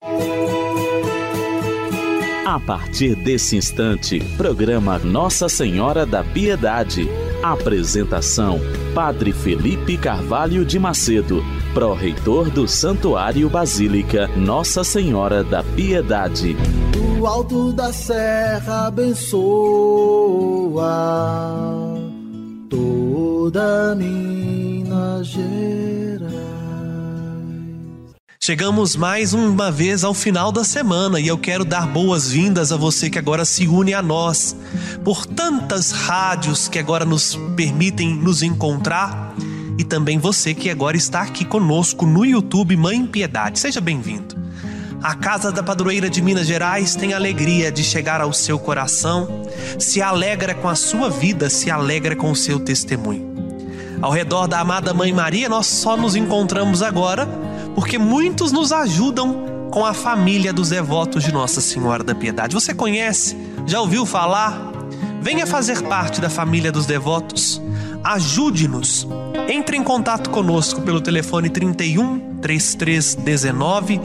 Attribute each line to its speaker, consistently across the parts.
Speaker 1: A partir desse instante, programa Nossa Senhora da Piedade. Apresentação: Padre Felipe Carvalho de Macedo, pró-reitor do Santuário Basílica Nossa Senhora da Piedade.
Speaker 2: Do alto da serra abençoa toda Minas Gerais.
Speaker 3: Chegamos mais uma vez ao final da semana e eu quero dar boas-vindas a você que agora se une a nós por tantas rádios que agora nos permitem nos encontrar, e também você que agora está aqui conosco no YouTube Mãe Piedade. Seja bem-vindo. A Casa da Padroeira de Minas Gerais tem a alegria de chegar ao seu coração, se alegra com a sua vida, se alegra com o seu testemunho. Ao redor da amada Mãe Maria, nós só nos encontramos agora porque muitos nos ajudam com a família dos devotos de Nossa Senhora da Piedade. Você conhece? Já ouviu falar? Venha fazer parte da família dos devotos. Ajude-nos. Entre em contato conosco pelo telefone 31 3319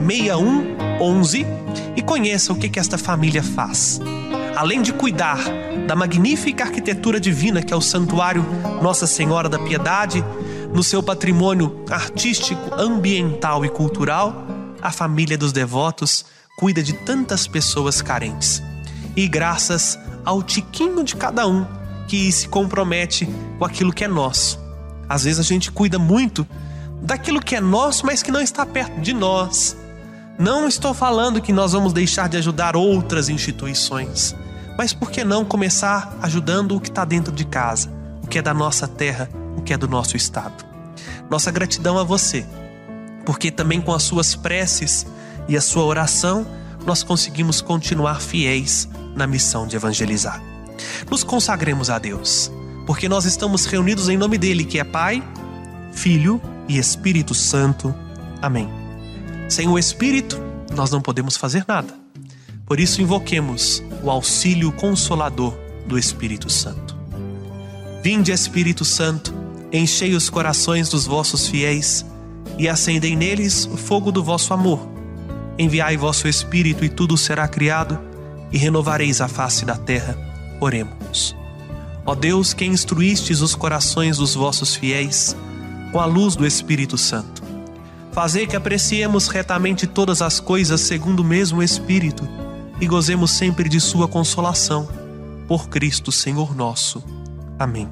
Speaker 3: 6111 e conheça o que esta família faz. Além de cuidar da magnífica arquitetura divina que é o Santuário Nossa Senhora da Piedade, no seu patrimônio artístico, ambiental e cultural, a família dos devotos cuida de tantas pessoas carentes. E graças ao tiquinho de cada um que se compromete com aquilo que é nosso. Às vezes a gente cuida muito daquilo que é nosso, mas que não está perto de nós. Não estou falando que nós vamos deixar de ajudar outras instituições, mas por que não começar ajudando o que está dentro de casa, o que é da nossa terra, o que é do nosso estado. Nossa gratidão a você, porque também com as suas preces e a sua oração, nós conseguimos continuar fiéis na missão de evangelizar. Nos consagremos a Deus, porque nós estamos reunidos em nome dele, que é Pai, Filho e Espírito Santo. Amém. Sem o Espírito, nós não podemos fazer nada. Por isso, invoquemos o auxílio consolador do Espírito Santo. Vinde, Espírito Santo, enchei os corações dos vossos fiéis e acendei neles o fogo do vosso amor. Enviai vosso Espírito e tudo será criado e renovareis a face da terra. Oremos. Ó Deus, que instruístes os corações dos vossos fiéis com a luz do Espírito Santo, fazei que apreciemos retamente todas as coisas segundo o mesmo Espírito e gozemos sempre de sua consolação. Por Cristo Senhor nosso. Amém.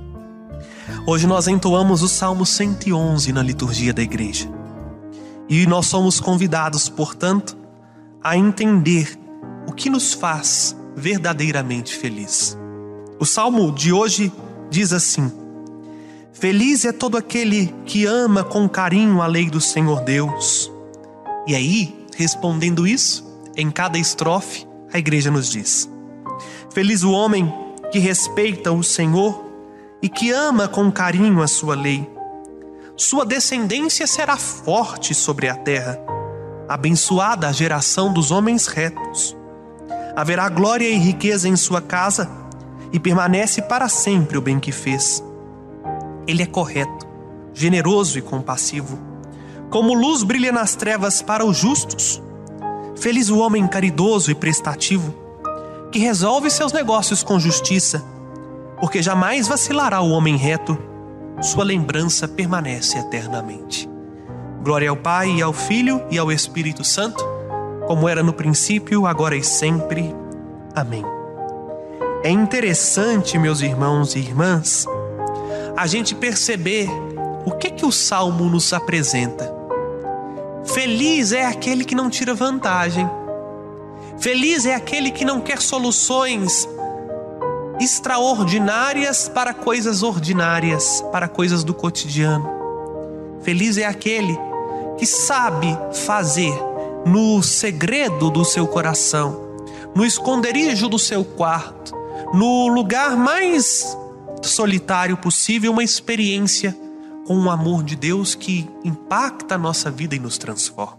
Speaker 3: Hoje nós entoamos o Salmo 111 na liturgia da igreja. E nós somos convidados, portanto, a entender o que nos faz verdadeiramente feliz. O Salmo de hoje diz assim: feliz é todo aquele que ama com carinho a lei do Senhor Deus. E aí, respondendo isso, em cada estrofe, a igreja nos diz: feliz o homem que respeita o Senhor e que ama com carinho a sua lei. Sua descendência será forte sobre a terra, abençoada a geração dos homens retos. Haverá glória e riqueza em sua casa, e permanece para sempre o bem que fez. Ele é correto, generoso e compassivo, como luz brilha nas trevas para os justos. Feliz o homem caridoso e prestativo, que resolve seus negócios com justiça, porque jamais vacilará o homem reto, sua lembrança permanece eternamente. Glória ao Pai, e ao Filho, e ao Espírito Santo, como era no princípio, agora e sempre. Amém. É interessante, meus irmãos e irmãs, a gente perceber o que o Salmo nos apresenta. Feliz é aquele que não tira vantagem. Feliz é aquele que não quer soluções extraordinárias para coisas ordinárias, para coisas do cotidiano. Feliz é aquele que sabe fazer no segredo do seu coração, no esconderijo do seu quarto, no lugar mais solitário possível, uma experiência com o amor de Deus que impacta a nossa vida e nos transforma.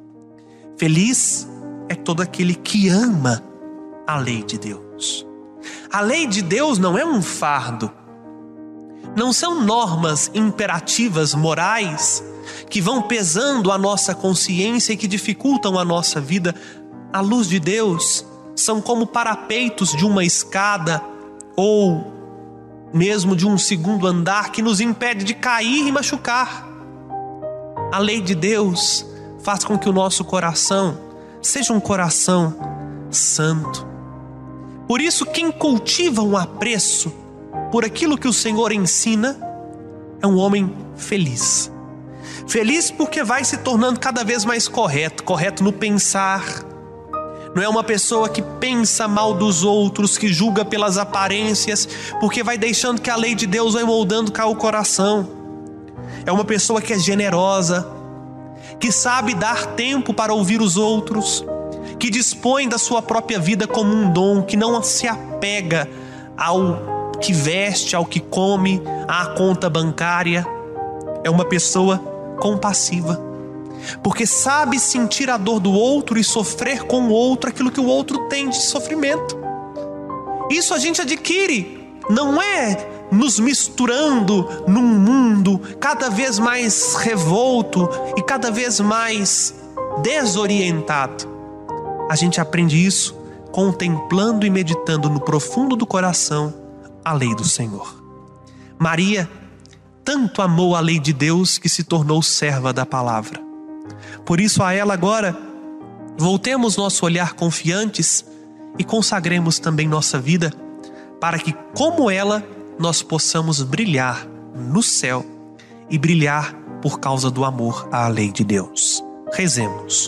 Speaker 3: Feliz é todo aquele que ama a lei de Deus. A lei de Deus não é um fardo, não são normas imperativas morais que vão pesando a nossa consciência e que dificultam a nossa vida, à luz de Deus, são como parapeitos de uma escada ou mesmo de um segundo andar que nos impede de cair e machucar. A lei de Deus faz com que o nosso coração seja um coração santo. Por isso, quem cultiva um apreço por aquilo que o Senhor ensina é um homem feliz. Feliz porque vai se tornando cada vez mais correto no pensar. Não é uma pessoa que pensa mal dos outros, que julga pelas aparências, porque vai deixando que a lei de Deus vai moldando o coração. É uma pessoa que é generosa, que sabe dar tempo para ouvir os outros, que dispõe da sua própria vida como um dom, que não se apega ao que veste, ao que come, à conta bancária. É uma pessoa compassiva, porque sabe sentir a dor do outro e sofrer com o outro aquilo que o outro tem de sofrimento. Isso a gente adquire, não é nos misturando num mundo cada vez mais revolto e cada vez mais desorientado. A gente aprende isso contemplando e meditando no profundo do coração a lei do Senhor. Maria tanto amou a lei de Deus que se tornou serva da palavra. Por isso, a ela agora, voltemos nosso olhar confiantes e consagremos também nossa vida, para que, como ela, nós possamos brilhar no céu e brilhar por causa do amor à lei de Deus. Rezemos.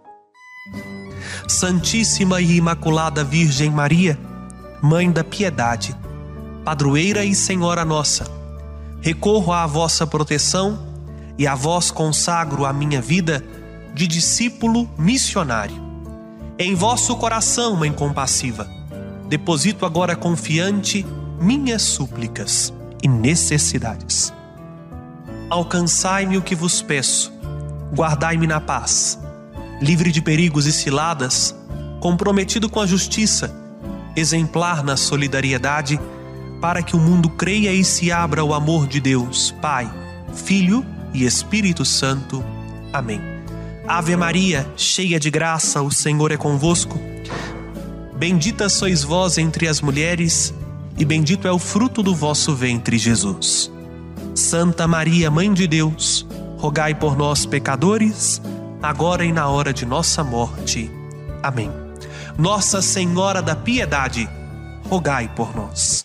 Speaker 3: Santíssima e Imaculada Virgem Maria, Mãe da Piedade, Padroeira e Senhora nossa, recorro à vossa proteção e a vós consagro a minha vida de discípulo missionário. Em vosso coração, Mãe compassiva, deposito agora confiante minhas súplicas e necessidades. Alcançai-me o que vos peço, guardai-me na paz, livre de perigos e ciladas, comprometido com a justiça, exemplar na solidariedade, para que o mundo creia e se abra ao amor de Deus, Pai, Filho e Espírito Santo. Amém. Ave Maria, cheia de graça, o Senhor é convosco. Bendita sois vós entre as mulheres, e bendito é o fruto do vosso ventre, Jesus. Santa Maria, Mãe de Deus, rogai por nós, pecadores, agora e na hora de nossa morte. Amém. Nossa Senhora da Piedade, rogai por nós.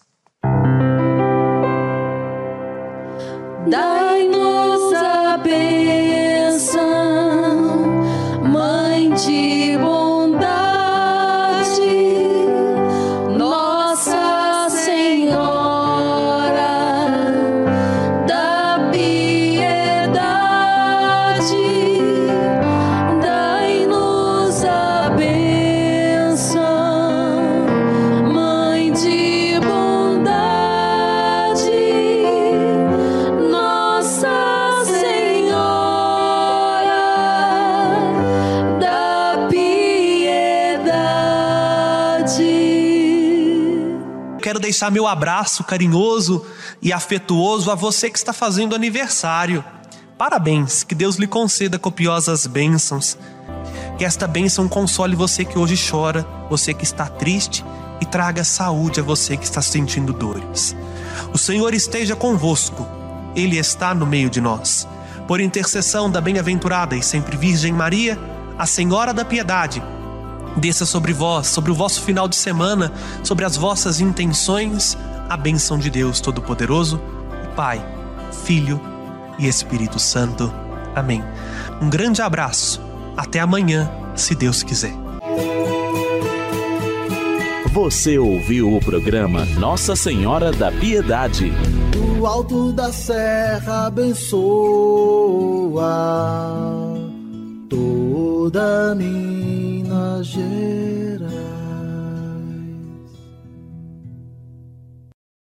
Speaker 4: Dai-nos a bênção, Mãe de bondade, Nossa Senhora da Piedade. Dai-nos a bênção, Mãe de bondade,
Speaker 3: quero deixar meu abraço carinhoso e afetuoso a você que está fazendo aniversário. Parabéns, que Deus lhe conceda copiosas bênçãos. Que esta bênção console você que hoje chora, você que está triste, e traga saúde a você que está sentindo dores. O Senhor esteja convosco, Ele está no meio de nós. Por intercessão da bem-aventurada e sempre Virgem Maria, a Senhora da Piedade, desça sobre vós, sobre o vosso final de semana, sobre as vossas intenções, a bênção de Deus Todo-Poderoso, o Pai, Filho e Espírito Santo. Amém. Um grande abraço. Até amanhã, se Deus quiser.
Speaker 1: Você ouviu o programa Nossa Senhora da Piedade.
Speaker 2: Do alto da serra abençoa toda Minas Gerais.